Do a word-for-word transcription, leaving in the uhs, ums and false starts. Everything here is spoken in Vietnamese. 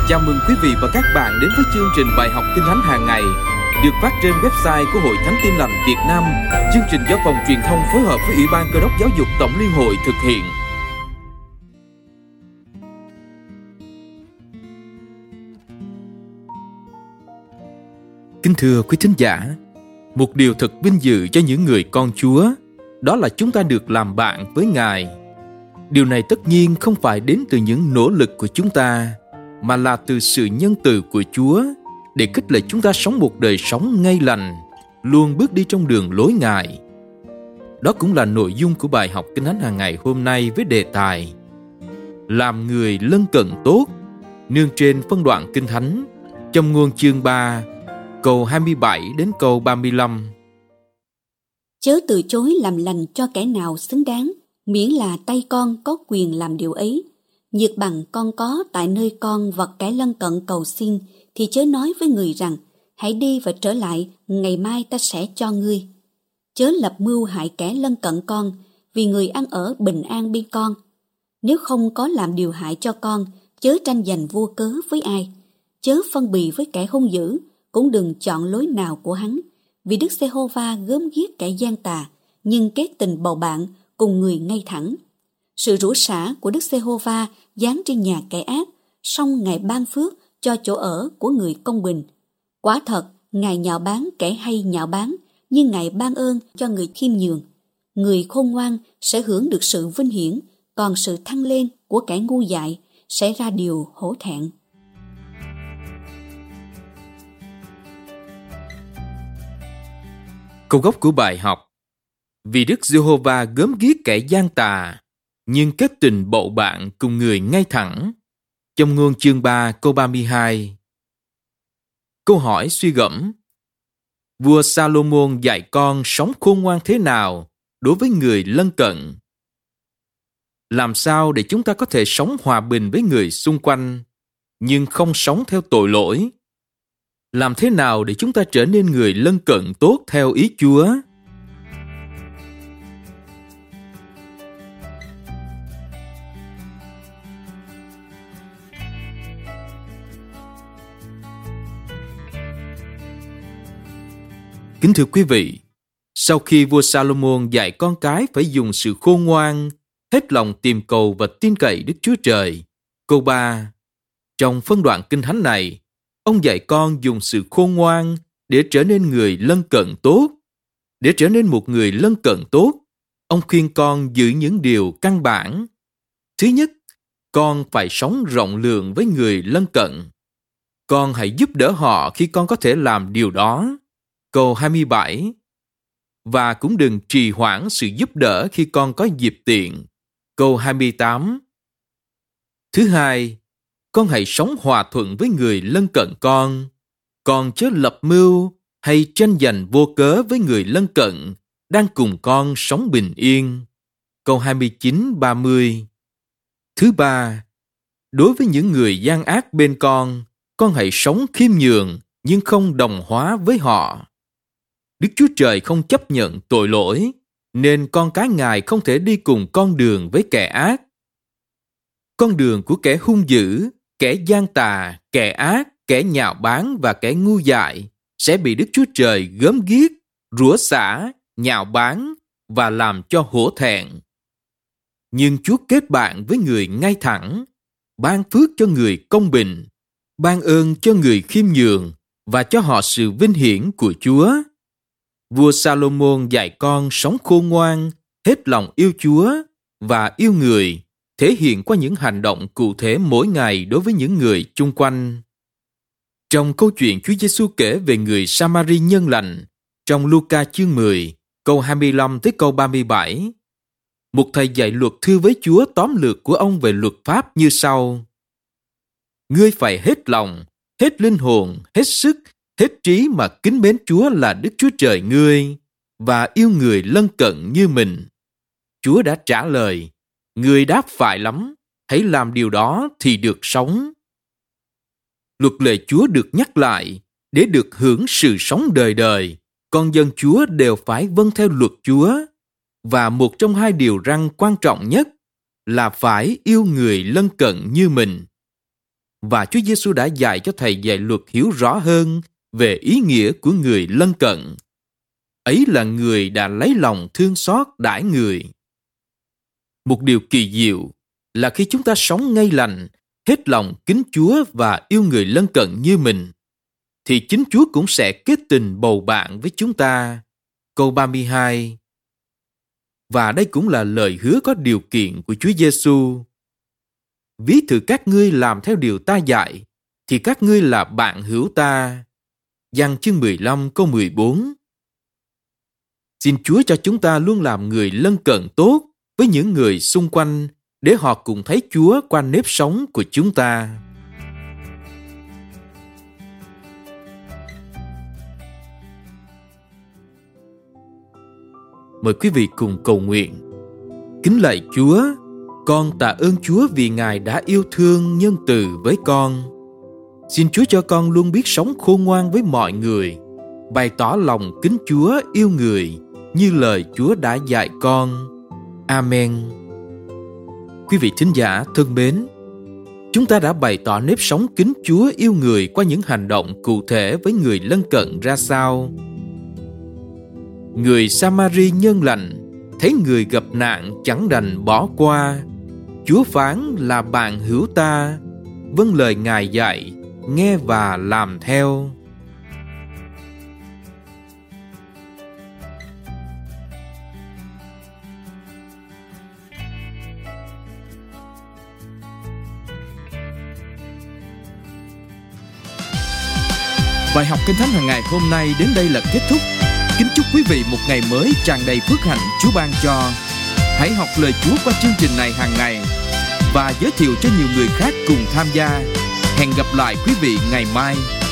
Chào mừng quý vị và các bạn đến với chương trình bài học Kinh Thánh hàng ngày được phát trên website của Hội Thánh Tin Lành Việt Nam. Chương trình do Phòng Truyền thông phối hợp với Ủy ban Cơ đốc Giáo dục Tổng Liên hội thực hiện. Kính thưa quý thính giả, một điều thật vinh dự cho những người con Chúa, đó là chúng ta được làm bạn với Ngài. Điều này tất nhiên không phải đến từ những nỗ lực của chúng ta, mà là từ sự nhân từ của Chúa để khích lệ chúng ta sống một đời sống ngay lành, luôn bước đi trong đường lối Ngài. Đó cũng là nội dung của bài học Kinh Thánh hàng ngày hôm nay với đề tài Làm người lân cận tốt, nương trên phân đoạn Kinh Thánh trong ngôn chương ba, câu hai mươi bảy đến câu ba mươi lăm. Chớ từ chối làm lành cho kẻ nào xứng đáng, miễn là tay con có quyền làm điều ấy. Nhược bằng con có tại nơi con vật kẻ lân cận cầu xin, thì chớ nói với người rằng, hãy đi và trở lại, ngày mai ta sẽ cho ngươi. Chớ lập mưu hại kẻ lân cận con, vì người ăn ở bình an bên con. Nếu không có làm điều hại cho con, chớ tranh giành vô cớ với ai. Chớ phân bì với kẻ hung dữ, cũng đừng chọn lối nào của hắn. Vì Đức Giê-hô-va gớm ghiếc kẻ gian tà, nhưng kết tình bầu bạn cùng người ngay thẳng. Sự rủa xả của Đức Giê-hô-va giáng trên nhà kẻ ác, song Ngài ban phước cho chỗ ở của người công bình. Quả thật, Ngài nhạo báng kẻ hay nhạo báng, nhưng Ngài ban ơn cho người khiêm nhường. Người khôn ngoan sẽ hưởng được sự vinh hiển, còn sự thăng lên của kẻ ngu dại sẽ ra điều hổ thẹn. Câu gốc của bài học: Vì Đức Giê-hô-va gớm ghiếc kẻ gian tà, nhưng kết tình bậu bạn cùng người ngay thẳng. Trong ngôn chương ba câu ba mươi hai. Câu hỏi suy gẫm: Vua Sa-lô-môn dạy con sống khôn ngoan thế nào đối với người lân cận? Làm sao để chúng ta có thể sống hòa bình với người xung quanh, nhưng không sống theo tội lỗi? Làm thế nào để chúng ta trở nên người lân cận tốt theo ý Chúa? Kính thưa quý vị, sau khi vua Sa-lô-môn dạy con cái phải dùng sự khôn ngoan, hết lòng tìm cầu và tin cậy Đức Chúa Trời, câu ba, trong phân đoạn Kinh Thánh này, ông dạy con dùng sự khôn ngoan để trở nên người lân cận tốt. Để trở nên một người lân cận tốt, ông khuyên con giữ những điều căn bản. Thứ nhất, con phải sống rộng lượng với người lân cận. Con hãy giúp đỡ họ khi con có thể làm điều đó. Câu hai mươi bảy. Và cũng đừng trì hoãn sự giúp đỡ khi con có dịp tiện. Câu hai mươi tám. Thứ hai, con hãy sống hòa thuận với người lân cận con. Con chớ lập mưu hay tranh giành vô cớ với người lân cận đang cùng con sống bình yên. Câu hai mươi chín ba mươi. Thứ ba, đối với những người gian ác bên con, con hãy sống khiêm nhường nhưng không đồng hóa với họ. Đức Chúa Trời không chấp nhận tội lỗi, nên con cái Ngài không thể đi cùng con đường với kẻ ác. Con đường của kẻ hung dữ, kẻ gian tà, kẻ ác, kẻ nhạo báng và kẻ ngu dại sẽ bị Đức Chúa Trời gớm ghiếc, rủa xả, nhạo báng và làm cho hổ thẹn. Nhưng Chúa kết bạn với người ngay thẳng, ban phước cho người công bình, ban ơn cho người khiêm nhường và cho họ sự vinh hiển của Chúa. Vua Sa-lô-môn dạy con sống khôn ngoan, hết lòng yêu Chúa và yêu người, thể hiện qua những hành động cụ thể mỗi ngày đối với những người chung quanh. Trong câu chuyện Chúa Giêsu kể về người Sa-ma-ri nhân lành, trong Luca chương mười, câu hai mươi lăm tới câu ba mươi bảy, một thầy dạy luật thưa với Chúa tóm lược của ông về luật pháp như sau: Ngươi phải hết lòng, hết linh hồn, hết sức, hết trí mà kính mến Chúa là Đức Chúa Trời ngươi, và yêu người lân cận như mình. Chúa đã trả lời: Ngươi đáp phải lắm, hãy làm điều đó thì được sống. Luật lệ Chúa được nhắc lại để được hưởng sự sống đời đời. Con dân Chúa đều phải vâng theo luật Chúa, và một trong hai điều răn quan trọng nhất là phải yêu người lân cận như mình. và Chúa Giêsu đã dạy cho thầy dạy luật hiểu rõ hơn về ý nghĩa của người lân cận. Ấy là người đã lấy lòng thương xót đãi người. Một điều kỳ diệu là khi chúng ta sống ngay lành, hết lòng kính Chúa và yêu người lân cận như mình, thì chính Chúa cũng sẽ kết tình bầu bạn với chúng ta. Câu ba mươi hai. Và đây cũng là lời hứa có điều kiện của Chúa Giêsu. Ví thử các ngươi làm theo điều ta dạy, thì các ngươi là bạn hữu ta. Giăng chương mười lăm câu mười bốn. Xin Chúa cho chúng ta luôn làm người lân cận tốt với những người xung quanh, để họ cùng thấy Chúa qua nếp sống của chúng ta. Mời quý vị cùng cầu nguyện. Kính lạy Chúa, con tạ ơn Chúa vì Ngài đã yêu thương nhân từ với con. Xin Chúa cho con luôn biết sống khôn ngoan với mọi người, bày tỏ lòng kính Chúa yêu người như lời Chúa đã dạy con. Amen. Quý vị thính giả thân mến, chúng ta đã bày tỏ nếp sống kính Chúa yêu người qua những hành động cụ thể với người lân cận ra sao? Người Samari nhân lành thấy người gặp nạn chẳng đành bỏ qua. Chúa phán là bạn hữu ta, vâng lời Ngài dạy, nghe và làm theo. Bài học Kinh Thánh hàng ngày hôm nay đến đây là kết thúc. Kính chúc quý vị một ngày mới tràn đầy phước hạnh Chúa ban cho. Hãy học lời Chúa qua chương trình này hàng ngày và giới thiệu cho nhiều người khác cùng tham gia. Hẹn gặp lại quý vị ngày mai.